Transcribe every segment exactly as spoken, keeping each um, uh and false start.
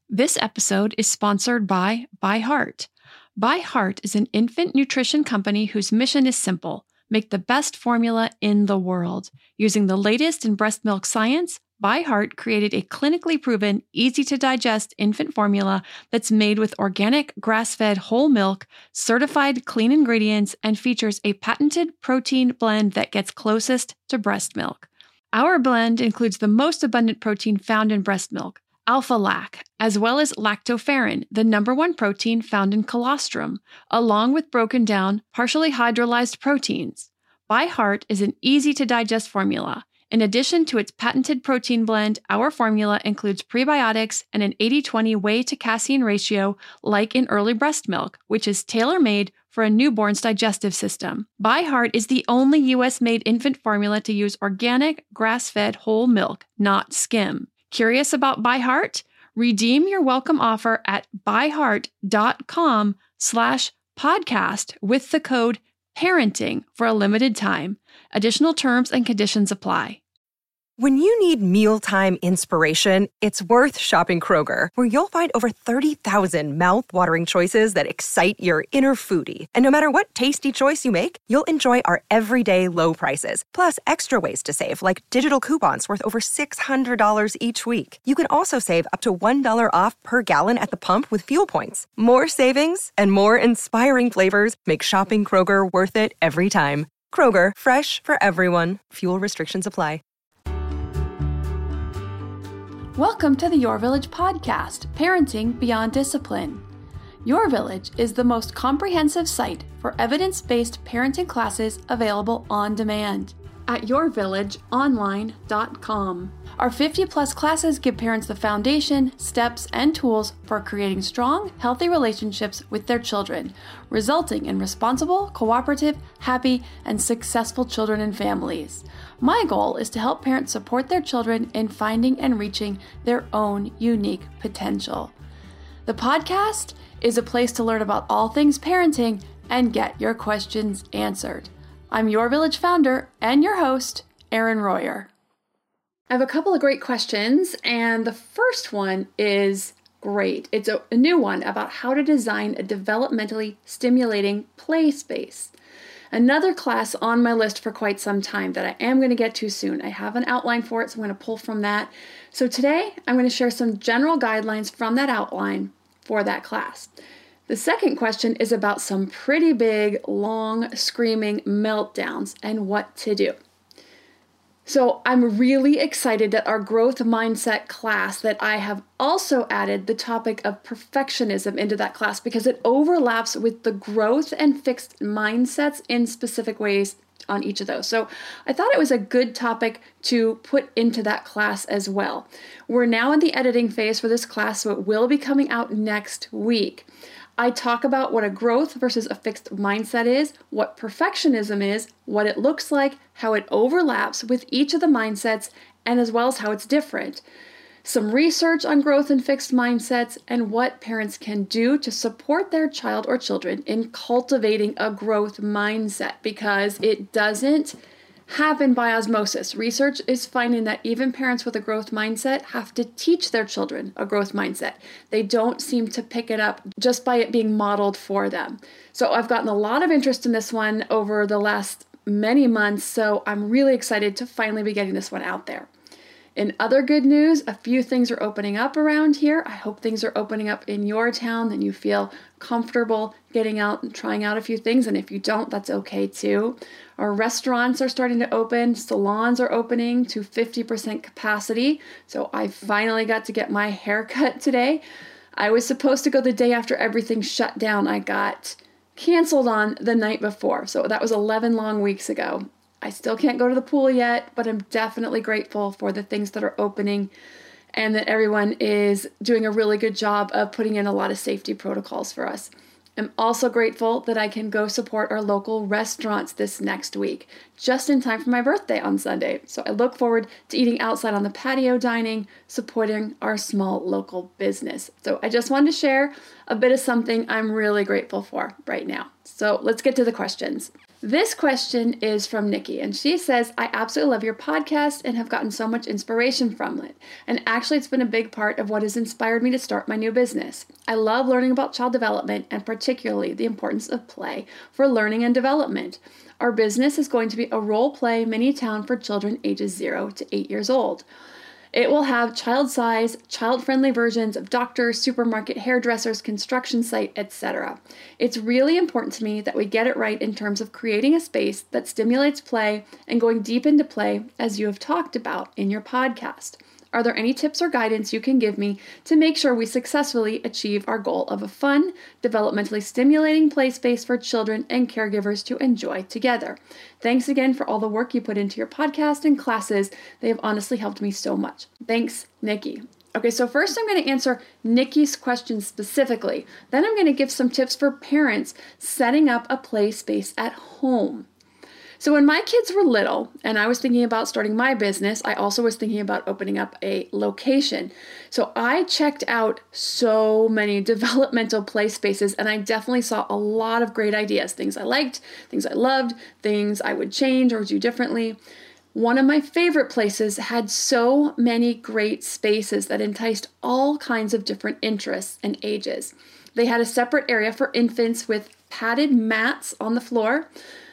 This episode is sponsored by ByHeart. ByHeart is an infant nutrition company whose mission is simple: make the best formula in the world. Using the latest in breast milk science, ByHeart created a clinically proven, easy-to-digest infant formula that's made with organic, grass-fed whole milk, certified clean ingredients, and features a patented protein blend that gets closest to breast milk. Our blend includes the most abundant protein found in breast milk, alpha-lac, as well as lactoferrin, the number one protein found in colostrum, along with broken down, partially hydrolyzed proteins. ByHeart is an easy-to-digest formula. In addition to its patented protein blend, our formula includes prebiotics and an eighty twenty whey to casein ratio like in early breast milk, which is tailor-made for a newborn's digestive system. ByHeart is the only U S-made infant formula to use organic, grass-fed whole milk, not skim. Curious about ByHeart? Redeem your welcome offer at byheart.com slash podcast with the code parenting for a limited time. Additional terms and conditions apply. When you need mealtime inspiration, it's worth shopping Kroger, where you'll find over thirty thousand mouth-watering choices that excite your inner foodie. And no matter what tasty choice you make, you'll enjoy our everyday low prices, plus extra ways to save, like digital coupons worth over six hundred dollars each week. You can also save up to one dollar off per gallon at the pump with fuel points. More savings and more inspiring flavors make shopping Kroger worth it every time. Kroger, fresh for everyone. Fuel restrictions apply. Welcome to the Your Village podcast, Parenting Beyond Discipline. Your Village is the most comprehensive site for evidence-based parenting classes available on demand at your village online dot com. Our fifty plus classes give parents the foundation, steps, and tools for creating strong, healthy relationships with their children, resulting in responsible, cooperative, happy, and successful children and families. My goal is to help parents support their children in finding and reaching their own unique potential. The podcast is a place to learn about all things parenting and get your questions answered. I'm Your Village founder and your host, Erin Royer. I have a couple of great questions, and the first one is great. It's a, a new one about how to design a developmentally stimulating play space. Another class on my list for quite some time that I am going to get to soon. I have an outline for it, so I'm going to pull from that. So today, I'm going to share some general guidelines from that outline for that class. The second question is about some pretty big, long, screaming meltdowns and what to do. So I'm really excited that our growth mindset class, that I have also added the topic of perfectionism into that class because it overlaps with the growth and fixed mindsets in specific ways on each of those. So I thought it was a good topic to put into that class as well. We're now in the editing phase for this class, so it will be coming out next week. I talk about what a growth versus a fixed mindset is, what perfectionism is, what it looks like, how it overlaps with each of the mindsets, and as well as how it's different. Some research on growth and fixed mindsets, and what parents can do to support their child or children in cultivating a growth mindset, because it doesn't happen by osmosis. Research is finding that even parents with a growth mindset have to teach their children a growth mindset. They don't seem to pick it up just by it being modeled for them. So I've gotten a lot of interest in this one over the last many months, so I'm really excited to finally be getting this one out there. In other good news, a few things are opening up around here. I hope things are opening up in your town and you feel comfortable getting out and trying out a few things. And if you don't, that's okay too. Our restaurants are starting to open. Salons are opening to fifty percent capacity. So I finally got to get my hair cut today. I was supposed to go the day after everything shut down. I got canceled on the night before. So that was eleven long weeks ago. I still can't go to the pool yet, but I'm definitely grateful for the things that are opening and that everyone is doing a really good job of putting in a lot of safety protocols for us. I'm also grateful that I can go support our local restaurants this next week, just in time for my birthday on Sunday. So I look forward to eating outside on the patio dining, supporting our small local business. So I just wanted to share a bit of something I'm really grateful for right now. So let's get to the questions. This question is from Nikki, and she says, I absolutely love your podcast and have gotten so much inspiration from it. And actually, it's been a big part of what has inspired me to start my new business. I love learning about child development and particularly the importance of play for learning and development. Our business is going to be a role-play mini town for children ages zero to eight years old. It will have child-size, child-friendly versions of doctors, supermarket, hairdressers, construction site, et cetera. It's really important to me that we get it right in terms of creating a space that stimulates play and going deep into play, as you have talked about in your podcast. Are there any tips or guidance you can give me to make sure we successfully achieve our goal of a fun, developmentally stimulating play space for children and caregivers to enjoy together? Thanks again for all the work you put into your podcast and classes. They have honestly helped me so much. Thanks, Nikki. Okay, so first I'm going to answer Nikki's question specifically. Then I'm going to give some tips for parents setting up a play space at home. So when my kids were little and I was thinking about starting my business, I also was thinking about opening up a location. So I checked out so many developmental play spaces and I definitely saw a lot of great ideas, things I liked, things I loved, things I would change or do differently. One of my favorite places had so many great spaces that enticed all kinds of different interests and ages. They had a separate area for infants with padded mats on the floor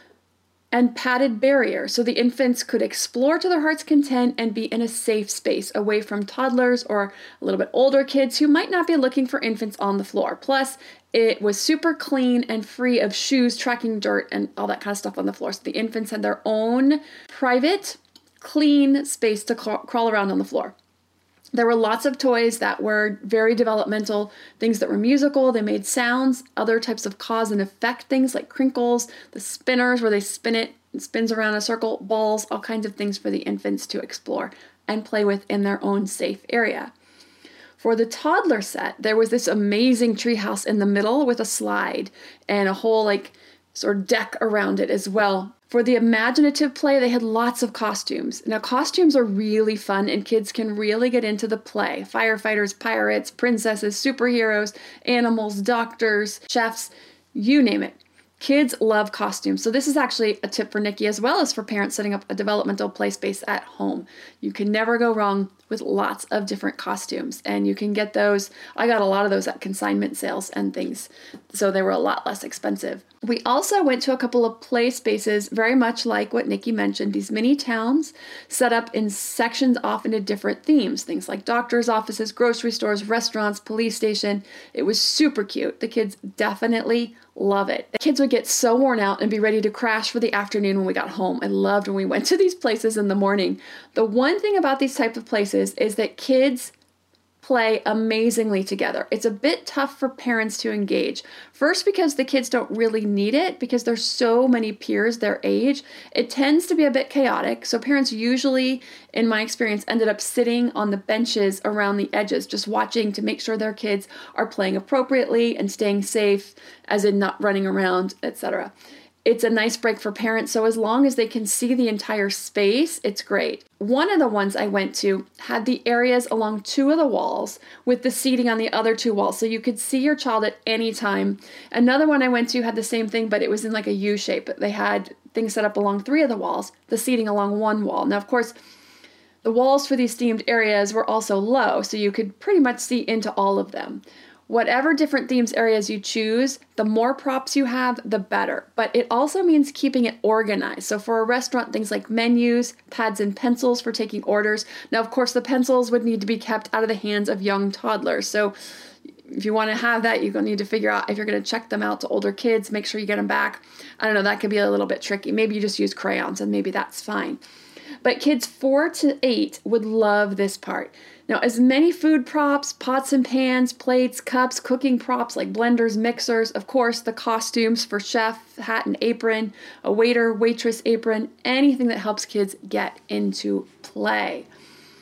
and padded barriers so the infants could explore to their heart's content and be in a safe space away from toddlers or a little bit older kids who might not be looking for infants on the floor. Plus, it was super clean and free of shoes, tracking dirt, and all that kind of stuff on the floor. So the infants had their own private, clean space to crawl around on the floor. There were lots of toys that were very developmental, things that were musical, they made sounds, other types of cause and effect things like crinkles, the spinners where they spin it, it spins around a circle, balls, all kinds of things for the infants to explore and play with in their own safe area. For the toddler set, there was this amazing treehouse in the middle with a slide and a whole like sort of deck around it as well. For the imaginative play, they had lots of costumes. Now, costumes are really fun and kids can really get into the play. Firefighters, pirates, princesses, superheroes, animals, doctors, chefs, you name it. Kids love costumes. So this is actually a tip for Nikki as well as for parents setting up a developmental play space at home. You can never go wrong with lots of different costumes and you can get those. I got a lot of those at consignment sales and things, so they were a lot less expensive. We also went to a couple of play spaces very much like what Nikki mentioned, these mini towns set up in sections off into different themes, things like doctors' offices, grocery stores, restaurants, police station. It was super cute. The kids definitely love it. The kids would get so worn out and be ready to crash for the afternoon when we got home. I loved when we went to these places in the morning. The one thing about these type of places is that kids play amazingly together. It's a bit tough for parents to engage. First, because the kids don't really need it because there's so many peers their age. It tends to be a bit chaotic. So parents usually, in my experience, ended up sitting on the benches around the edges, just watching to make sure their kids are playing appropriately and staying safe, as in not running around, et cetera. It's a nice break for parents, so as long as they can see the entire space, it's great. One of the ones I went to had the areas along two of the walls with the seating on the other two walls, so you could see your child at any time. Another one I went to had the same thing, but it was in like a U shape. They had things set up along three of the walls, the seating along one wall. Now, of course, the walls for these themed areas were also low, so you could pretty much see into all of them. Whatever different themes areas you choose, the more props you have, the better. But it also means keeping it organized. So for a restaurant, things like menus, pads and pencils for taking orders. Now, of course, the pencils would need to be kept out of the hands of young toddlers. So if you want to have that, you're going to need to figure out if you're going to check them out to older kids, make sure you get them back. I don't know, that could be a little bit tricky. Maybe you just use crayons and maybe that's fine. But kids four to eight would love this part. Now, as many food props, pots and pans, plates, cups, cooking props like blenders, mixers, of course, the costumes for chef, hat and apron, a waiter, waitress apron, anything that helps kids get into play.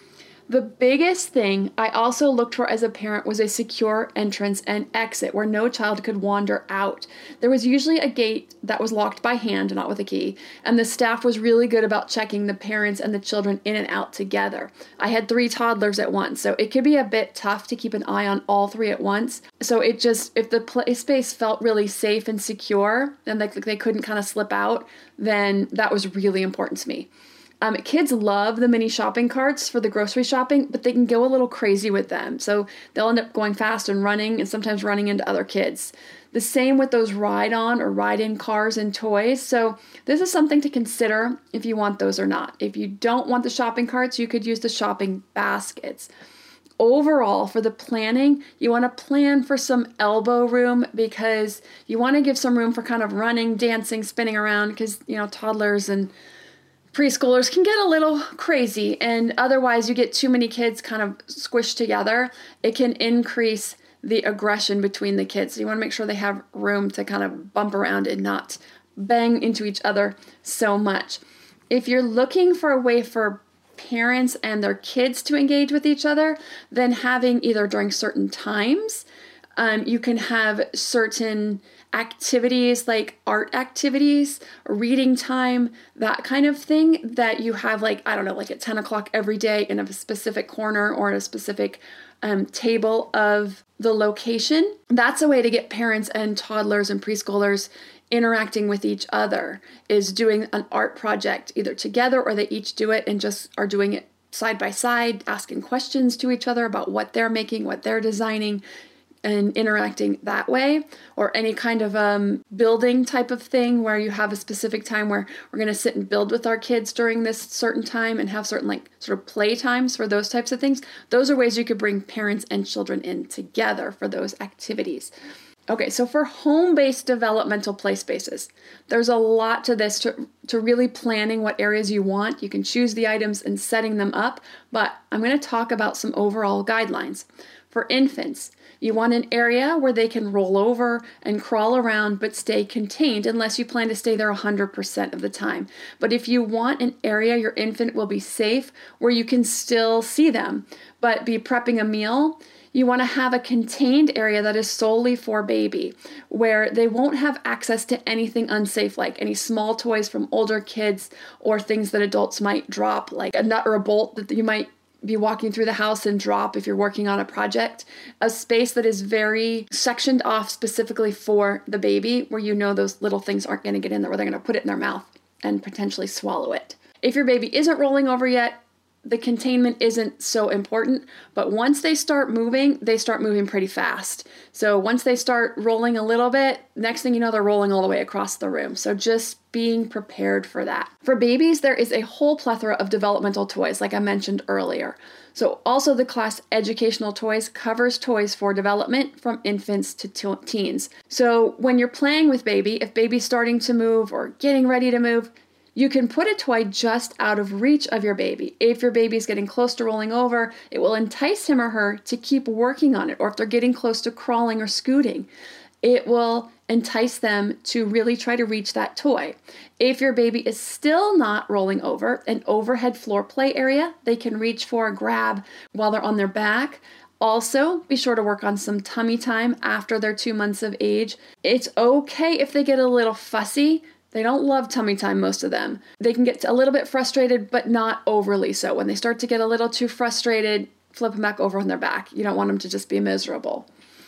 The biggest thing I also looked for as a parent was a secure entrance and exit where no child could wander out. There was usually a gate that was locked by hand, not with a key, and the staff was really good about checking the parents and the children in and out together. I had three toddlers at once, so it could be a bit tough to keep an eye on all three at once. So it just, if the play space felt really safe and secure and like they couldn't kind of slip out, then that was really important to me. Um, kids love the mini shopping carts for the grocery shopping, but they can go a little crazy with them. So they'll end up going fast and running and sometimes running into other kids. The same with those ride-on or ride-in cars and toys. So this is something to consider if you want those or not. If you don't want the shopping carts, you could use the shopping baskets. Overall, for the planning, you want to plan for some elbow room because you want to give some room for kind of running, dancing, spinning around because, you know, toddlers and preschoolers can get a little crazy, and otherwise you get too many kids kind of squished together. It can increase the aggression between the kids. So you want to make sure they have room to kind of bump around and not bang into each other so much. If you're looking for a way for parents and their kids to engage with each other, then having either during certain times, um, you can have certain activities like art activities, reading time, that kind of thing that you have like, I don't know, like at ten o'clock every day in a specific corner or at a specific um, table of the location. That's a way to get parents and toddlers and preschoolers interacting with each other, is doing an art project either together or they each do it and just are doing it side by side, asking questions to each other about what they're making, what they're designing, and interacting that way. Or any kind of um, building type of thing where you have a specific time where we're going to sit and build with our kids during this certain time and have certain like sort of play times for those types of things. Those are ways you could bring parents and children in together for those activities. Okay, so for home-based developmental play spaces, there's a lot to this, to, to really planning what areas you want. You can choose the items and setting them up, but I'm going to talk about some overall guidelines. For infants, you want an area where they can roll over and crawl around but stay contained unless you plan to stay there one hundred percent of the time. But if you want an area your infant will be safe, where you can still see them but be prepping a meal, you want to have a contained area that is solely for baby, where they won't have access to anything unsafe, like any small toys from older kids or things that adults might drop, like a nut or a bolt that you might be walking through the house and drop if you're working on a project. A space that is very sectioned off specifically for the baby, where you know those little things aren't going to get in there, where they're going to put it in their mouth and potentially swallow it. If your baby isn't rolling over yet, the containment isn't so important, but once they start moving, they start moving pretty fast. So once they start rolling a little bit, next thing you know, they're rolling all the way across the room. So just being prepared for that. For babies, there is a whole plethora of developmental toys, like I mentioned earlier. So also the class Educational Toys covers toys for development from infants to teens. So when you're playing with baby, if baby's starting to move or getting ready to move, you can put a toy just out of reach of your baby. If your baby is getting close to rolling over, it will entice him or her to keep working on it. Or if they're getting close to crawling or scooting, it will entice them to really try to reach that toy. If your baby is still not rolling over, an overhead floor play area they can reach for, grab while they're on their back. Also, be sure to work on some tummy time after they're two months of age. It's okay if they get a little fussy. They don't love tummy time, most of them. They can get a little bit frustrated, but not overly so. When they start to get a little too frustrated, flip them back over on their back. You don't want them to just be miserable.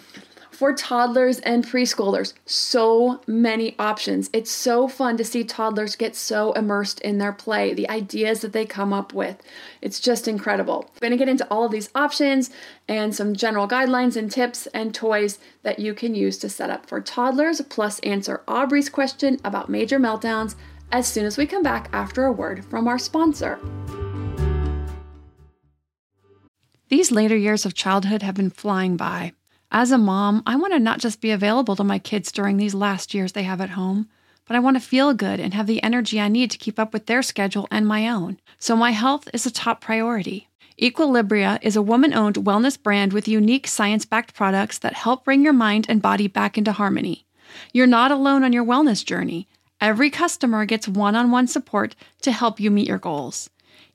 For toddlers and preschoolers, so many options. It's so fun to see toddlers get so immersed in their play, the ideas that they come up with. It's just incredible. I'm going to get into all of these options and some general guidelines and tips and toys that you can use to set up for toddlers, plus answer Aubrey's question about major meltdowns as soon as we come back after a word from our sponsor. These later years of childhood have been flying by. As a mom, I want to not just be available to my kids during these last years they have at home, but I want to feel good and have the energy I need to keep up with their schedule and my own. So my health is a top priority. Equilibria is a woman-owned wellness brand with unique science-backed products that help bring your mind and body back into harmony. You're not alone on your wellness journey. Every customer gets one-on-one support to help you meet your goals.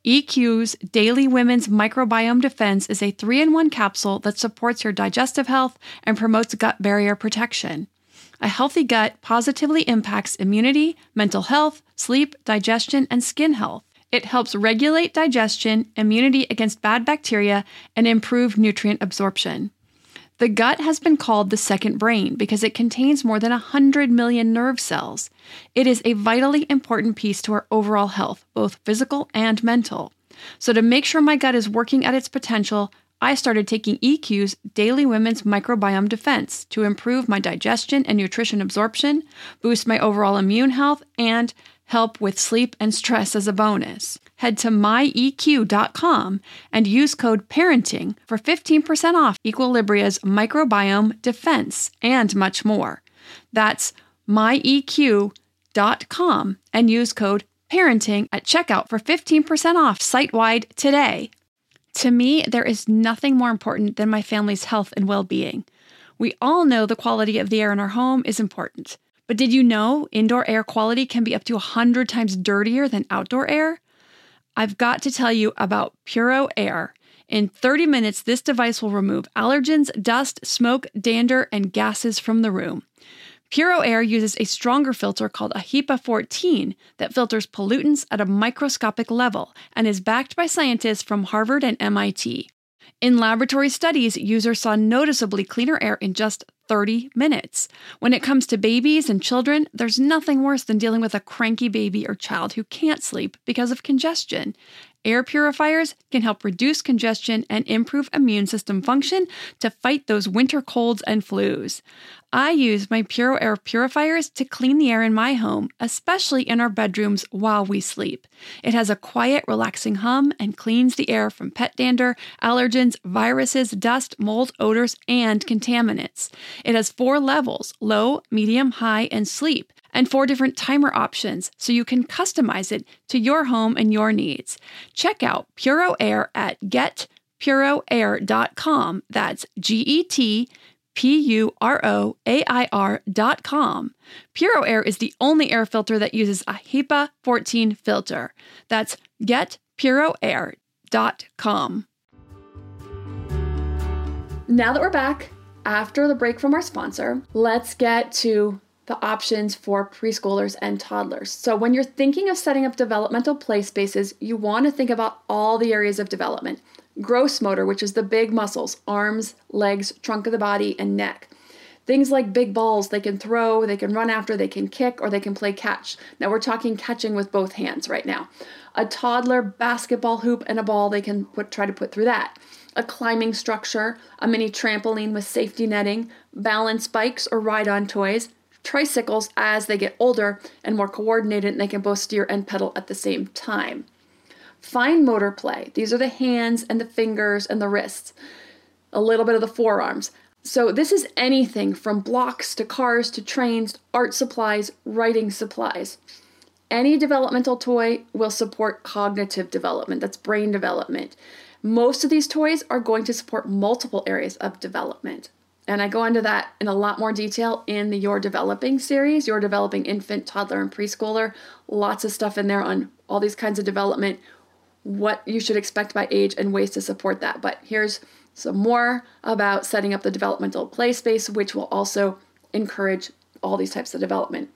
E Q's Daily Women's Microbiome Defense is a three in one capsule that supports your digestive health and promotes gut barrier protection. A healthy gut positively impacts immunity, mental health, sleep, digestion, and skin health. It helps regulate digestion, immunity against bad bacteria, and improve nutrient absorption. The gut has been called the second brain because it contains more than one hundred million nerve cells. It is a vitally important piece to our overall health, both physical and mental. So to make sure my gut is working at its potential, I started taking E Q's Daily Women's Microbiome Defense to improve my digestion and nutrition absorption, boost my overall immune health, and help with sleep and stress as a bonus. Head to my E Q dot com and use code PARENTING for fifteen percent off Equilibria's Microbiome Defense and much more. That's my E Q dot com and use code PARENTING at checkout for fifteen percent off site-wide today. To me, there is nothing more important than my family's health and well-being. We all know the quality of the air in our home is important. But did you know indoor air quality can be up to one hundred times dirtier than outdoor air? I've got to tell you about Puro Air. In thirty minutes, this device will remove allergens, dust, smoke, dander, and gases from the room. Puro Air uses a stronger filter called a HEPA fourteen that filters pollutants at a microscopic level and is backed by scientists from Harvard and M I T. In laboratory studies, users saw noticeably cleaner air in just thirty minutes. When it comes to babies and children, there's nothing worse than dealing with a cranky baby or child who can't sleep because of congestion. Air purifiers can help reduce congestion and improve immune system function to fight those winter colds and flus. I use my Puro Air purifiers to clean the air in my home, especially in our bedrooms while we sleep. It has a quiet, relaxing hum and cleans the air from pet dander, allergens, viruses, dust, mold, odors, and contaminants. It has four levels: low, medium, high, and sleep, and four different timer options, so you can customize it to your home and your needs. Check out Puro Air at get puro air dot com. That's G E T P U R O A I R dot com. Puro Air is the only air filter that uses a HEPA fourteen filter. That's get puro air dot com. Now that we're back, after the break from our sponsor, let's get to the options for preschoolers and toddlers. So when you're thinking of setting up developmental play spaces, you want to think about all the areas of development. Gross motor, which is the big muscles, arms, legs, trunk of the body, and neck. Things like big balls they can throw, they can run after, they can kick, or they can play catch. Now we're talking catching with both hands right now. A toddler basketball hoop and a ball they can put, try to put through that. A climbing structure, a mini trampoline with safety netting, balance bikes or ride-on toys, tricycles as they get older and more coordinated and they can both steer and pedal at the same time. Fine motor play. These are the hands and the fingers and the wrists. A little bit of the forearms. So this is anything from blocks to cars to trains, art supplies, writing supplies. Any developmental toy will support cognitive development. That's brain development. Most of these toys are going to support multiple areas of development. And I go into that in a lot more detail in the You're Developing series, You're Developing Infant, Toddler, and Preschooler. Lots of stuff in there on all these kinds of development, what you should expect by age, and ways to support that. But here's some more about setting up the developmental play space, which will also encourage all these types of development.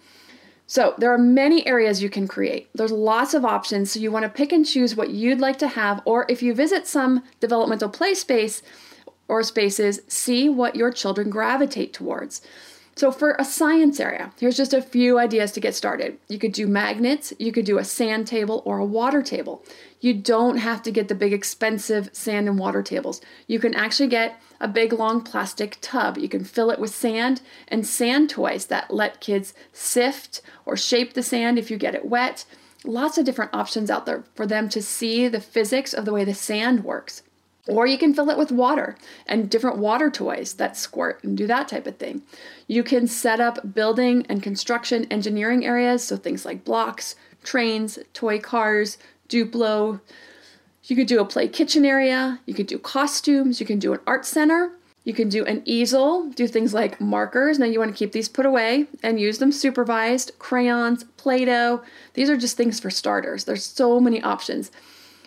So there are many areas you can create. There's lots of options, so you want to pick and choose what you'd like to have, or if you visit some developmental play space or spaces, see what your children gravitate towards. So for a science area, here's just a few ideas to get started. You could do magnets, you could do a sand table or a water table. You don't have to get the big expensive sand and water tables. You can actually get a big long plastic tub. You can fill it with sand and sand toys that let kids sift or shape the sand if you get it wet. Lots of different options out there for them to see the physics of the way the sand works. Or you can fill it with water and different water toys that squirt and do that type of thing. You can set up building and construction engineering areas, so things like blocks, trains, toy cars, Duplo. You could do a play kitchen area. You could do costumes. You can do an art center. You can do an easel, do things like markers. Now you want to keep these put away and use them supervised. Crayons, Play-Doh. These are just things for starters. There's so many options.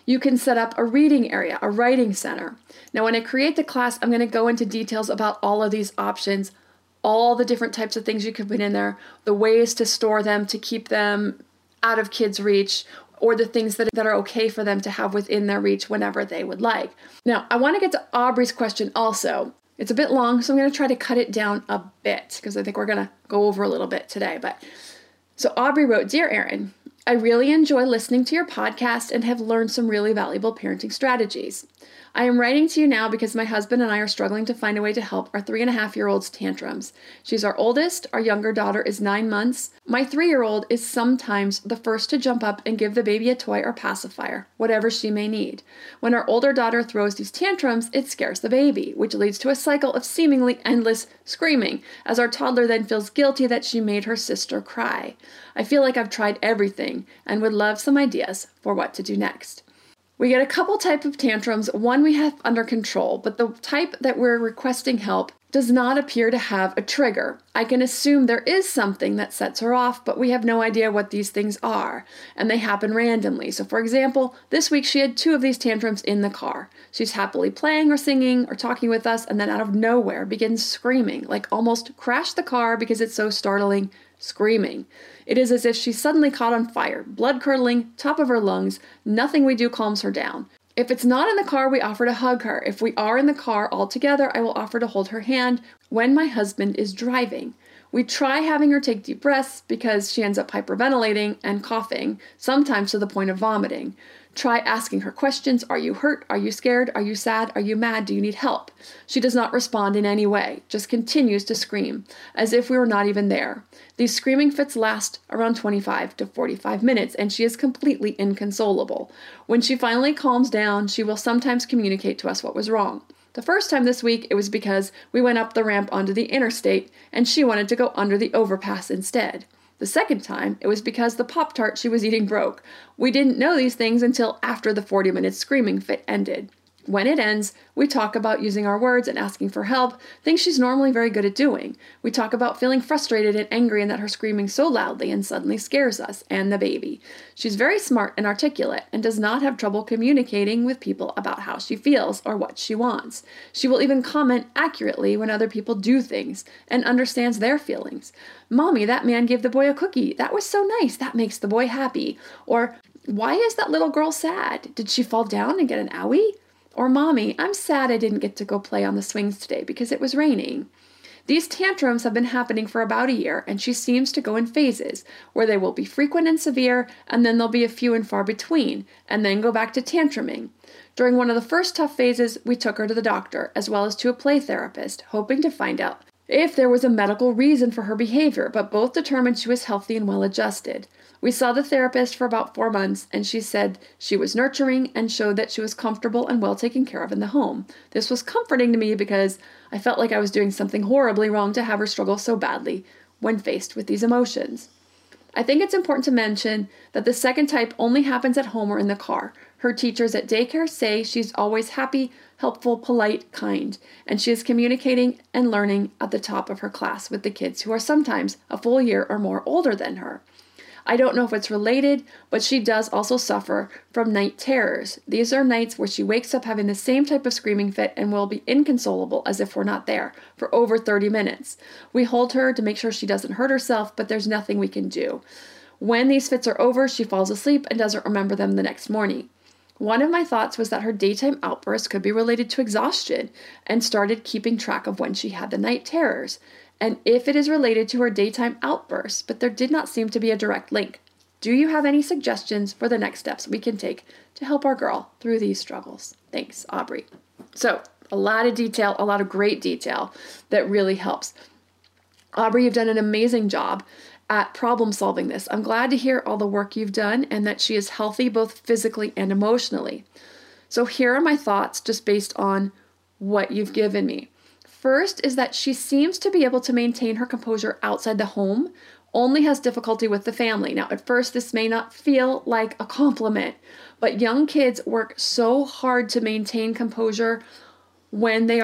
You can set up a reading area, a writing center. Now, when I create the class, I'm going to go into details about all of these options, all the different types of things you can put in there, the ways to store them, to keep them out of kids' reach, or the things that, that are okay for them to have within their reach whenever they would like. Now, I want to get to Aubrey's question also. It's a bit long, so I'm going to try to cut it down a bit because I think we're going to go over a little bit today. But so Aubrey wrote, "Dear Erin, I really enjoy listening to your podcast and have learned some really valuable parenting strategies. I am writing to you now because my husband and I are struggling to find a way to help our three and a half year old's tantrums. She's our oldest, our younger daughter is nine months. My three-year-old is sometimes the first to jump up and give the baby a toy or pacifier, whatever she may need. When our older daughter throws these tantrums, it scares the baby, which leads to a cycle of seemingly endless screaming, as our toddler then feels guilty that she made her sister cry. I feel like I've tried everything and would love some ideas for what to do next." We get a couple type of tantrums. One we have under control, but the type that we're requesting help does not appear to have a trigger. I can assume there is something that sets her off, but we have no idea what these things are, and they happen randomly. So for example, this week she had two of these tantrums in the car. She's happily playing or singing or talking with us, and then out of nowhere begins screaming, like almost crashed the car because it's so startling, screaming. It is as if she's suddenly caught on fire, blood curdling, top of her lungs. Nothing we do calms her down. If it's not in the car, we offer to hug her. If we are in the car all together, I will offer to hold her hand when my husband is driving. We try having her take deep breaths because she ends up hyperventilating and coughing, sometimes to the point of vomiting. Try asking her questions. Are you hurt? Are you scared? Are you sad? Are you mad? Do you need help? She does not respond in any way, just continues to scream, as if we were not even there. These screaming fits last around twenty-five to forty-five minutes, and she is completely inconsolable. When she finally calms down, she will sometimes communicate to us what was wrong. The first time this week, it was because we went up the ramp onto the interstate, and she wanted to go under the overpass instead. The second time, it was because the Pop-Tart she was eating broke. We didn't know these things until after the forty-minute screaming fit ended. When it ends, we talk about using our words and asking for help, things she's normally very good at doing. We talk about feeling frustrated and angry and that her screaming so loudly and suddenly scares us and the baby. She's very smart and articulate and does not have trouble communicating with people about how she feels or what she wants. She will even comment accurately when other people do things and understands their feelings. "Mommy, that man gave the boy a cookie. That was so nice. That makes the boy happy." Or, "Why is that little girl sad? Did she fall down and get an owie?" Or, "Mommy, I'm sad I didn't get to go play on the swings today because it was raining." These tantrums have been happening for about a year, and she seems to go in phases, where they will be frequent and severe, and then there'll be a few and far between, and then go back to tantruming. During one of the first tough phases, we took her to the doctor, as well as to a play therapist, hoping to find out if there was a medical reason for her behavior, but both determined she was healthy and well-adjusted. We saw the therapist for about four months, and she said she was nurturing and showed that she was comfortable and well taken care of in the home. This was comforting to me because I felt like I was doing something horribly wrong to have her struggle so badly when faced with these emotions. I think it's important to mention that the second type only happens at home or in the car. Her teachers at daycare say she's always happy, helpful, polite, kind, and she is communicating and learning at the top of her class with the kids who are sometimes a full year or more older than her. I don't know if it's related, but she does also suffer from night terrors. These are nights where she wakes up having the same type of screaming fit and will be inconsolable as if we're not there for over thirty minutes. We hold her to make sure she doesn't hurt herself, but there's nothing we can do. When these fits are over, she falls asleep and doesn't remember them the next morning. One of my thoughts was that her daytime outbursts could be related to exhaustion and started keeping track of when she had the night terrors, and if it is related to her daytime outbursts, but there did not seem to be a direct link. Do you have any suggestions for the next steps we can take to help our girl through these struggles? Thanks, Aubrey. So, a lot of detail, a lot of great detail that really helps. Aubrey, you've done an amazing job at problem solving this. I'm glad to hear all the work you've done and that she is healthy both physically and emotionally. So here are my thoughts just based on what you've given me. First is that she seems to be able to maintain her composure outside the home, only has difficulty with the family. Now, at first, this may not feel like a compliment, but young kids work so hard to maintain composure when they are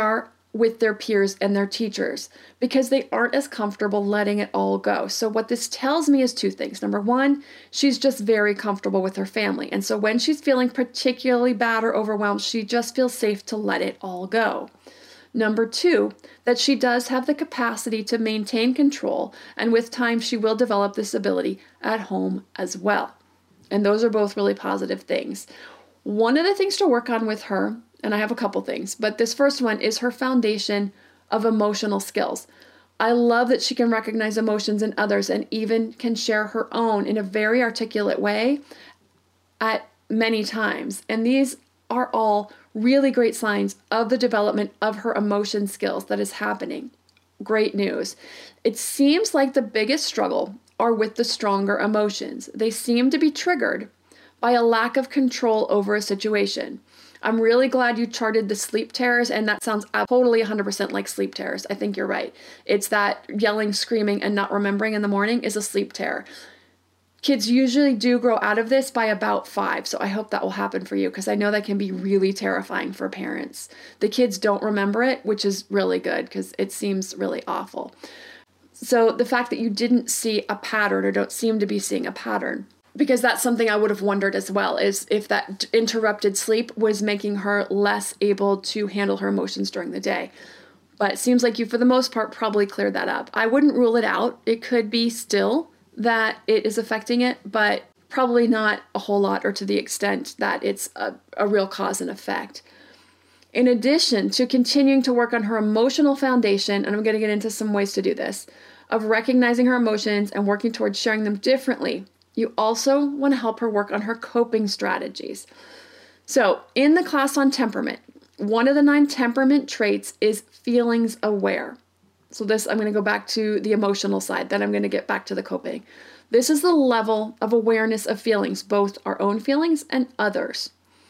with their peers and their teachers because they aren't as comfortable letting it all go. So what this tells me is two things. Number one, she's just very comfortable with her family. And so when she's feeling particularly bad or overwhelmed, she just feels safe to let it all go. Number two, that she does have the capacity to maintain control, and with time she will develop this ability at home as well. And those are both really positive things. One of the things to work on with her, and I have a couple things, but this first one is her foundation of emotional skills. I love that she can recognize emotions in others and even can share her own in a very articulate way at many times. And these are all really great signs of the development of her emotion skills that is happening. Great news. It seems like the biggest struggle are with the stronger emotions. They seem to be triggered by a lack of control over a situation. I'm really glad you charted the sleep terrors, and that sounds totally one hundred percent like sleep terrors. I think you're right. It's that yelling, screaming, and not remembering in the morning is a sleep terror. Kids usually do grow out of this by about five, so I hope that will happen for you because I know that can be really terrifying for parents. The kids don't remember it, which is really good because it seems really awful. So the fact that you didn't see a pattern or don't seem to be seeing a pattern, because that's something I would have wondered as well, is if that interrupted sleep was making her less able to handle her emotions during the day. But it seems like you, for the most part, probably cleared that up. I wouldn't rule it out. It could be still that it is affecting it, but probably not a whole lot or to the extent that it's a, a real cause and effect. In addition to continuing to work on her emotional foundation, and I'm going to get into some ways to do this, of recognizing her emotions and working towards sharing them differently, you also want to help her work on her coping strategies. So in the class on temperament, one of the nine temperament traits is feelings aware. So this, I'm going to go back to the emotional side, then I'm going to get back to the coping. This is the level of awareness of feelings, both our own feelings and others.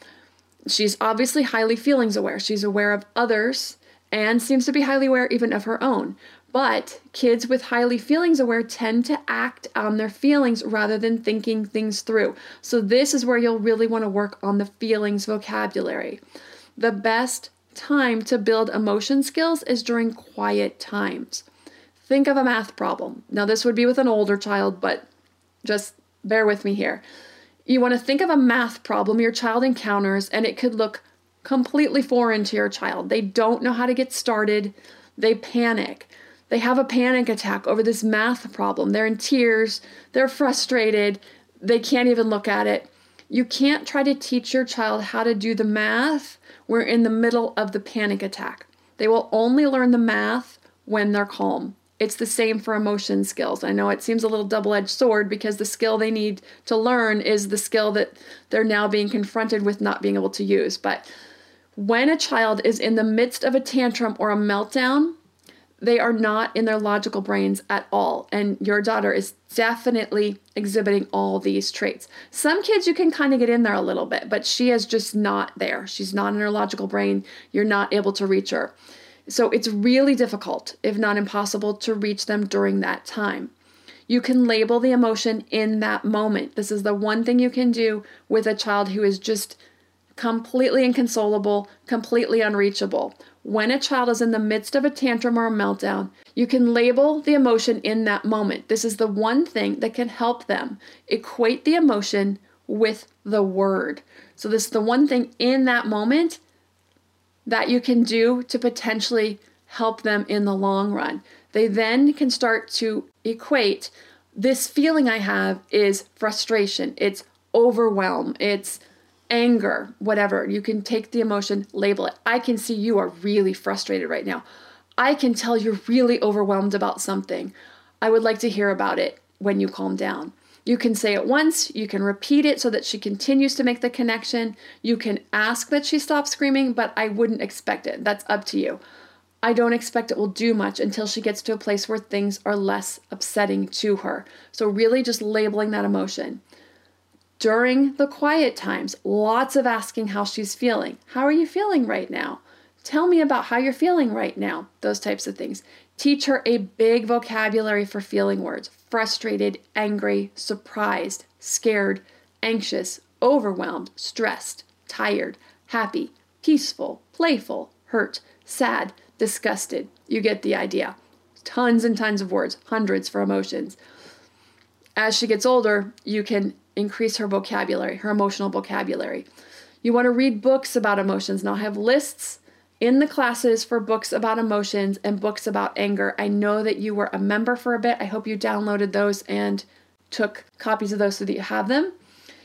She's obviously highly feelings aware. She's aware of others and seems to be highly aware even of her own. But kids with highly feelings aware tend to act on their feelings rather than thinking things through. So this is where you'll really want to work on the feelings vocabulary. The best time to build emotion skills is during quiet times. Think of a math problem. Now this would be with an older child, but just bear with me here. You want to think of a math problem your child encounters, and it could look completely foreign to your child. They don't know how to get started. They panic. They have a panic attack over this math problem. They're in tears. They're frustrated. They can't even look at it. You can't try to teach your child how to do the math. We're in the middle of the panic attack. They will only learn the math when they're calm. It's the same for emotion skills. I know it seems a little double-edged sword because the skill they need to learn is the skill that they're now being confronted with not being able to use. But when a child is in the midst of a tantrum or a meltdown, they are not in their logical brains at all. And your daughter is definitely exhibiting all these traits. Some kids you can kind of get in there a little bit, but she is just not there. She's not in her logical brain. You're not able to reach her. So it's really difficult, if not impossible, to reach them during that time. You can label the emotion in that moment. This is the one thing you can do with a child who is just completely inconsolable, completely unreachable. When a child is in the midst of a tantrum or a meltdown, you can label the emotion in that moment. This is the one thing that can help them equate the emotion with the word. So this is the one thing in that moment that you can do to potentially help them in the long run. They then can start to equate, this feeling I have is frustration, it's overwhelm, it's anger, whatever. You can take the emotion, label it. I can see you are really frustrated right now. I can tell you're really overwhelmed about something. I would like to hear about it when you calm down. You can say it once, you can repeat it so that she continues to make the connection. You can ask that she stop screaming, but I wouldn't expect it. That's up to you. I don't expect it will do much until she gets to a place where things are less upsetting to her. So really just labeling that emotion. During the quiet times, lots of asking how she's feeling. How are you feeling right now? Tell me about how you're feeling right now. Those types of things. Teach her a big vocabulary for feeling words. Frustrated, angry, surprised, scared, anxious, overwhelmed, stressed, tired, happy, peaceful, playful, hurt, sad. disgusted. You get the idea. Tons and tons of words, hundreds for emotions. As she gets older, you can increase her vocabulary, her emotional vocabulary. You want to read books about emotions. Now I have lists in the classes for books about emotions and books about anger. I know that you were a member for a bit. I hope you downloaded those and took copies of those so that you have them.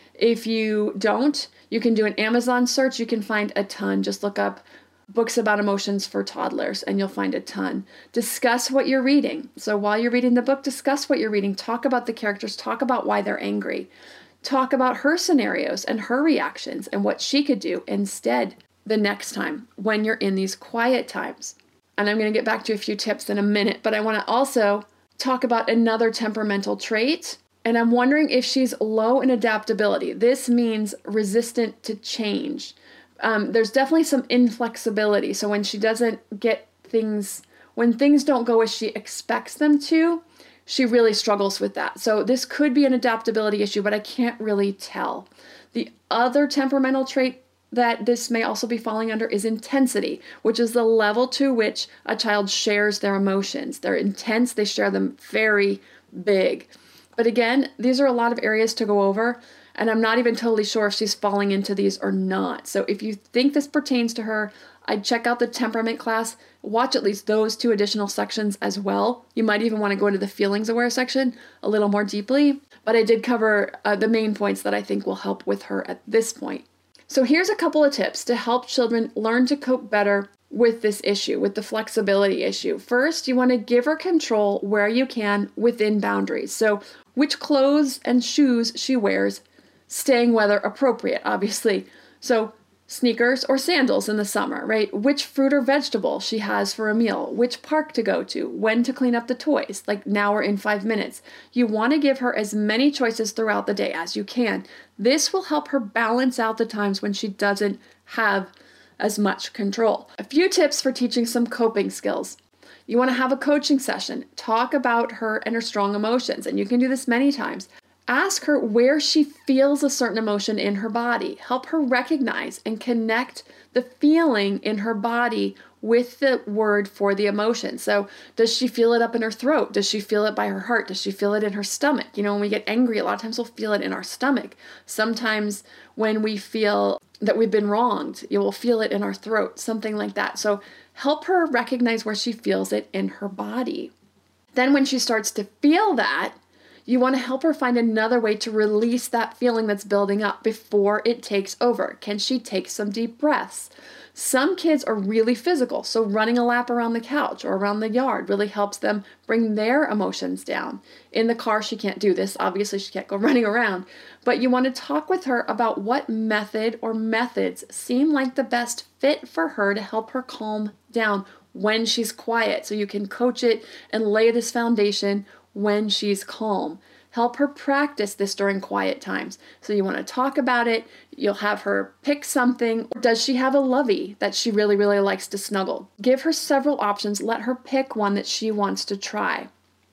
If you don't, you can do an Amazon search. You can find a ton. Just look up books about emotions for toddlers and you'll find a ton. Discuss what you're reading. So while you're reading the book, discuss what you're reading. Talk about the characters. Talk about why they're angry. Talk about her scenarios and her reactions and what she could do instead the next time when you're in these quiet times. And I'm going to get back to a few tips in a minute, but I want to also talk about another temperamental trait. And I'm wondering if she's low in adaptability. This means resistant to change. Um, there's definitely some inflexibility. So when she doesn't get things, when things don't go as she expects them to, she really struggles with that. So this could be an adaptability issue, but I can't really tell. The other temperamental trait that this may also be falling under is intensity, which is the level to which a child shares their emotions. They're intense, they share them very big. But again, these are a lot of areas to go over, and I'm not even totally sure if she's falling into these or not. So if you think this pertains to her, I'd check out the temperament class, watch at least those two additional sections as well. You might even want to go into the feelings aware section a little more deeply, but I did cover uh, the main points that I think will help with her at this point. So here's a couple of tips to help children learn to cope better with this issue, with the flexibility issue. First, you want to give her control where you can within boundaries. So which clothes and shoes she wears, staying weather appropriate, obviously. So sneakers or sandals in the summer, right? Which fruit or vegetable she has for a meal, which park to go to, when to clean up the toys, like now or in five minutes. You want to give her as many choices throughout the day as you can. This will help her balance out the times when she doesn't have as much control. A few tips for teaching some coping skills. You want to have a coaching session. Talk about her and her strong emotions, and you can do this many times. Ask her where she feels a certain emotion in her body. Help her recognize and connect the feeling in her body with the word for the emotion. So does she feel it up in her throat? Does she feel it by her heart? Does she feel it in her stomach? You know, when we get angry, a lot of times we'll feel it in our stomach. Sometimes when we feel that we've been wronged, you will feel it in our throat, something like that. So help her recognize where she feels it in her body. Then when she starts to feel that, you want to help her find another way to release that feeling that's building up before it takes over. Can she take some deep breaths? Some kids are really physical, so running a lap around the couch or around the yard really helps them bring their emotions down. In the car, she can't do this. Obviously, she can't go running around. But you want to talk with her about what method or methods seem like the best fit for her to help her calm down when she's quiet. So you can coach it and lay this foundation when she's calm. Help her practice this during quiet times. So you want to talk about it. You'll have her pick something. Does she have a lovey that she really, really likes to snuggle? Give her several options. Let her pick one that she wants to try.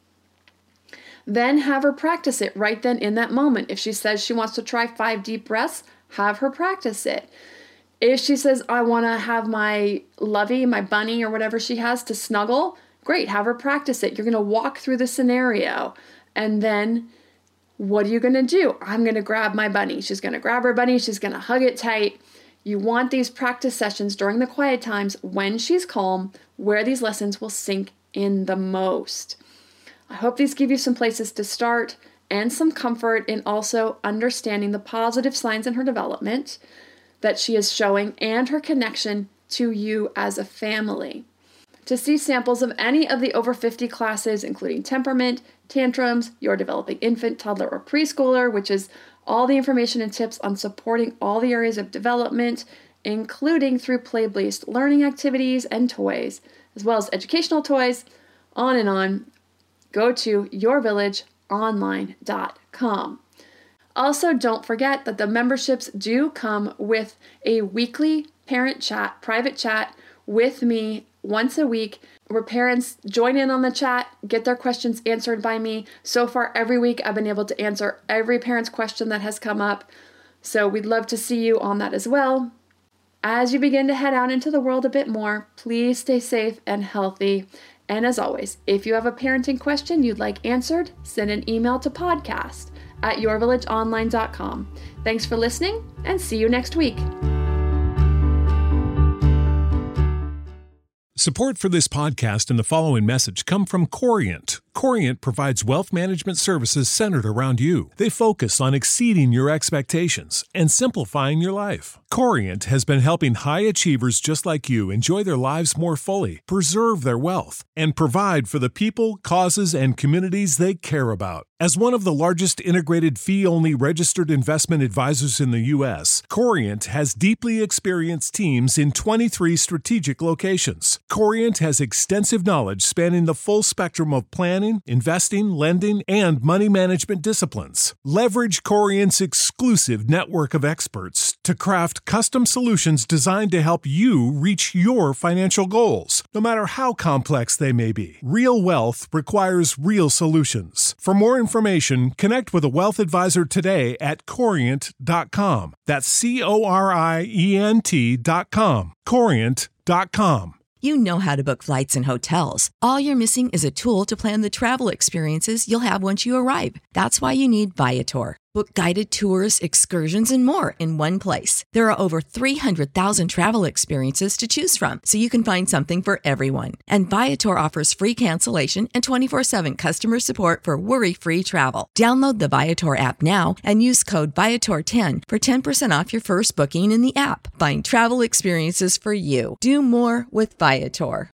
Then have her practice it right then in that moment. If she says she wants to try five deep breaths, have her practice it. If she says, I want to have my lovey, my bunny, or whatever she has to snuggle, great, have her practice it. You're going to walk through the scenario. And then what are you going to do? I'm going to grab my bunny. She's going to grab her bunny. She's going to hug it tight. You want these practice sessions during the quiet times when she's calm, where these lessons will sink in the most. I hope these give you some places to start and some comfort in also understanding the positive signs in her development that she is showing and her connection to you as a family. To see samples of any of the over fifty classes, including temperament, tantrums, your developing infant, toddler, or preschooler, which is all the information and tips on supporting all the areas of development, including through play-based learning activities and toys, as well as educational toys, on and on, go to your village online dot com. Also, don't forget that the memberships do come with a weekly parent chat, private chat with me once a week, where parents join in on the chat, get their questions answered by me. So far, every week, I've been able to answer every parent's question that has come up. So we'd love to see you on that as well. As you begin to head out into the world a bit more, please stay safe and healthy. And as always, if you have a parenting question you'd like answered, send an email to podcast at your village online dot com. Thanks for listening, and see you next week. Support for this podcast and the following message come from Corient. Corient provides wealth management services centered around you. They focus on exceeding your expectations and simplifying your life. Corient has been helping high achievers just like you enjoy their lives more fully, preserve their wealth, and provide for the people, causes, and communities they care about. As one of the largest integrated fee-only registered investment advisors in the U S, Corient has deeply experienced teams in twenty-three strategic locations. Corient has extensive knowledge spanning the full spectrum of planning, investing, lending, and money management disciplines. Leverage Corient's exclusive network of experts to craft custom solutions designed to help you reach your financial goals, no matter how complex they may be. Real wealth requires real solutions. For more information, connect with a wealth advisor today at corient dot com. That's C O R I E N T dot com. corient dot com. You know how to book flights and hotels. All you're missing is a tool to plan the travel experiences you'll have once you arrive. That's why you need Viator. Book guided tours, excursions, and more in one place. There are over three hundred thousand travel experiences to choose from, so you can find something for everyone. And Viator offers free cancellation and twenty-four seven customer support for worry-free travel. Download the Viator app now and use code Viator ten for ten percent off your first booking in the app. Find travel experiences for you. Do more with Viator.